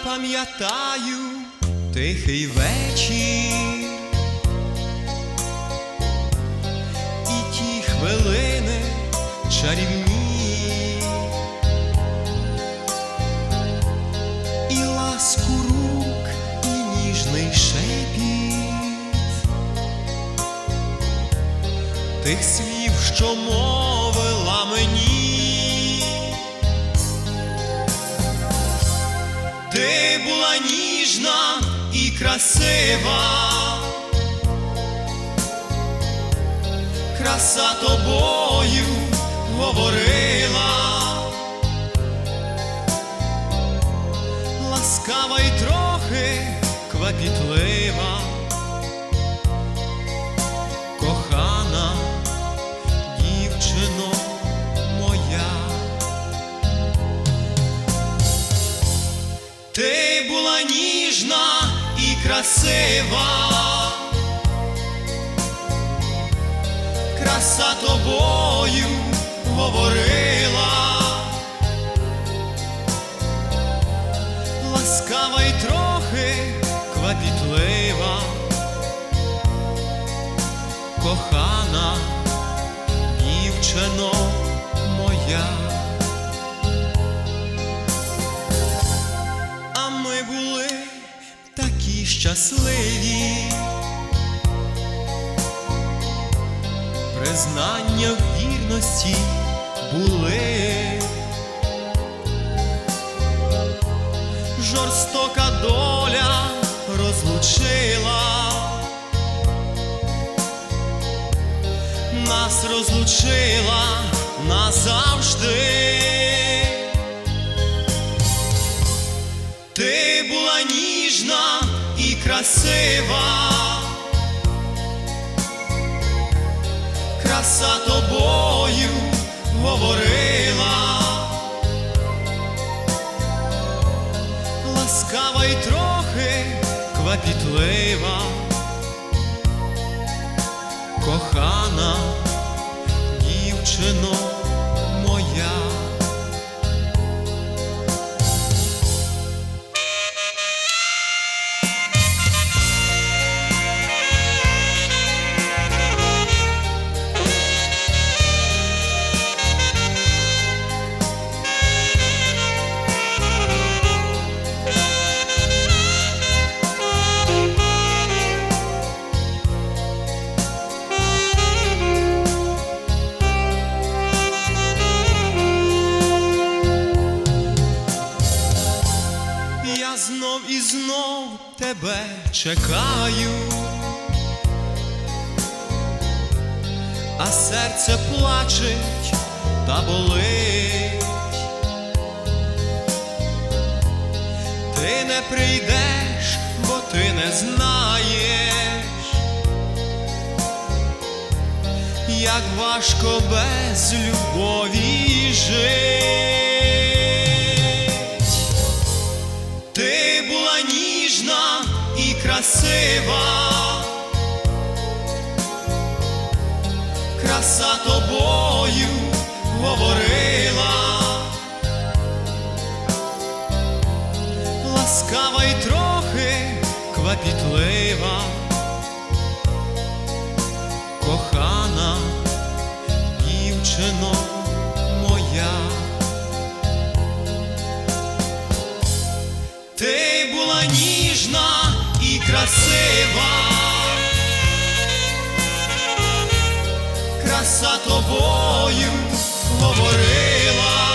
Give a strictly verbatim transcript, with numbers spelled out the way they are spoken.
пам'ятаю тихий вечір і ті хвилини чарівні, і ласку рук, і ніжний шепіт тих слів, що мовила мені. Ти була ніжна і красива, краса тобою говорила, ласкава й трохи квапітлива, кохана дівчино моя. Ти була ніжна і красива, краса тобою говорила, ласкава й трохи квапітлива, кохана дівчино моя. А ми були такі щасливі, признання в вірності були, жорстока доля розлучила, нас розлучила назавжди. Ти була ніжна і красива, краса тобою говорила, ласкава й трохи квапітлива, кохана дівчино моя. Я знов і знов тебе чекаю, а серце плачеть та болить. Ти не прийдеш, бо ти не знаєш, як важко без любові жить. Ти була ніжна і красива, краса тобою говорила, ласкава й трохи квапітлива, кохана дівчино моя. Ти була ніжна і красива, краса тобою говорила,